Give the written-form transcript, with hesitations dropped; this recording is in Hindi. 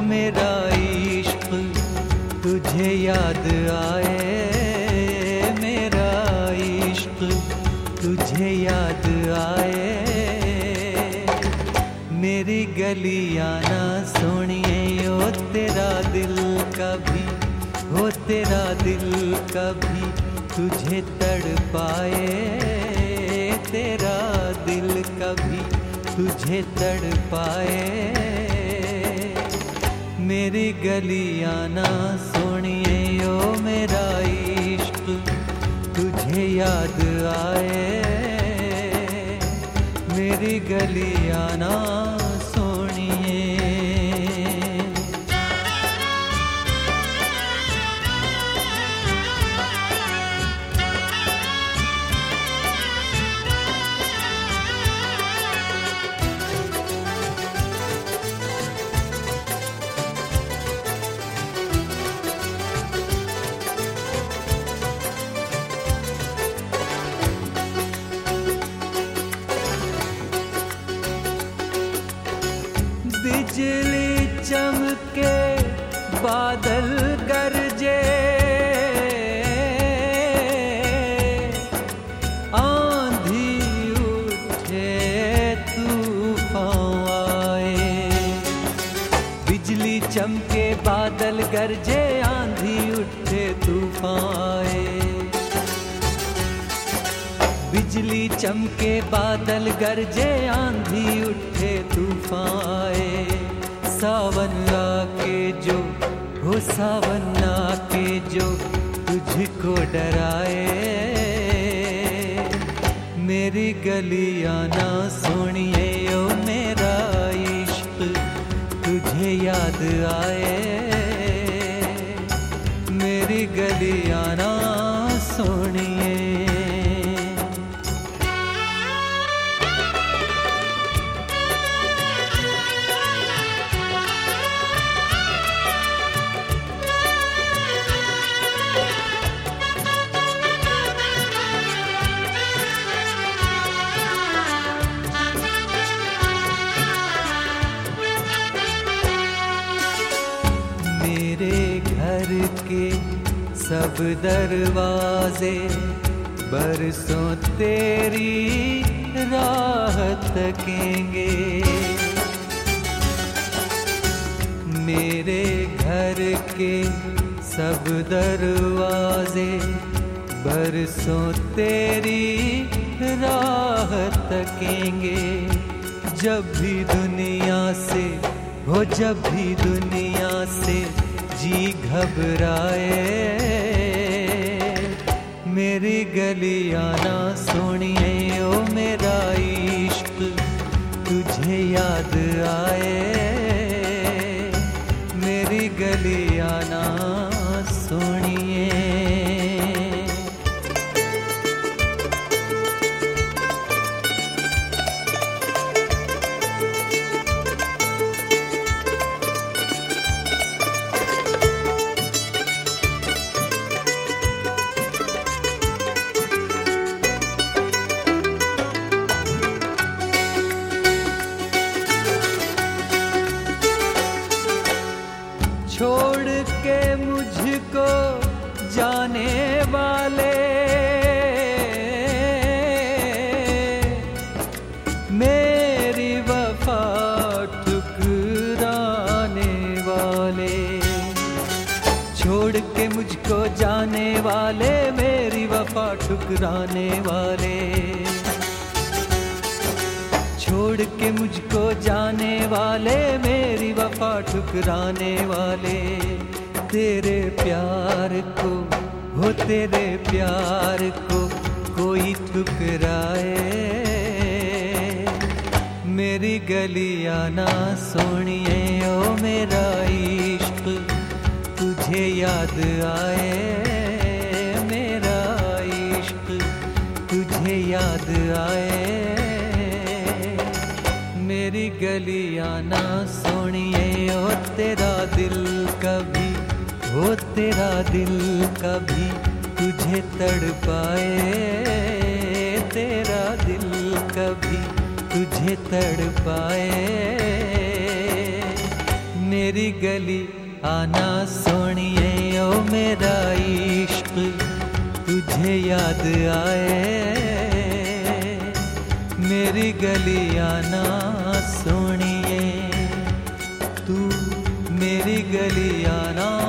मेरा इश्क तुझे याद आए, मेरा इश्क तुझे याद आए। मेरी गलियां ना सोनिए ओ तेरा दिल कभी, हो तेरा दिल कभी तुझे तड़पाए, तेरा दिल कभी तुझे तड़पाए। मेरी गलियां ना सोनिए ओ मेरा इश्क तुझे याद आए, मेरी गलियां ना सोनिए। बिजली चमके बादल गरजे, आंधी उठे तूफान आए। बिजली चमके बादल गरजे, आंधी उठे तूफान आए। बिजली चमके बादल गरजे, आंधी उठे तूफान आए। सावन आके जो, हो सावन आके जो तुझको डराए। मेरी गलियां ना सोनिए ओ मेरा इश्क तुझे याद आए, मेरी गलियां ना सोनिए। मेरे घर के सब दरवाजे बरसों तेरी राह तकेंगे। मेरे घर के सब दरवाजे बरसों तेरी राह तकेंगे। जब भी दुनिया से, हो जब भी दुनिया से जी घबराए। मेरी गलियां ना सोनिए ओ मेरा इश्क तुझे याद आए, मेरी गलियां ना सोनिए। छोड़ के मुझको जाने वाले, मेरी वफा ठुकराने वाले। छोड़ के मुझको जाने वाले, मेरी वफा ठुकराने वाले। छोड़ के मुझको जाने वाले, मेरी वफा ठुकराने वाले। तेरे प्यार को, हो तेरे प्यार को कोई ठुकराए। मेरी गलियां ना सोनिए ओ मेरा इश्क तुझे याद आए, मेरा इश्क तुझे याद आए। मेरी गलियां ना सोनिए ओ तेरा दिल कभी, हो तेरा दिल कभी तुझे तड़पाए, तेरा दिल कभी तुझे तड़पाए। मेरी गली आना सोनिए ओ मेरा इश्क तुझे याद आए। मेरी गली आना सोनिए तू मेरी गली आना।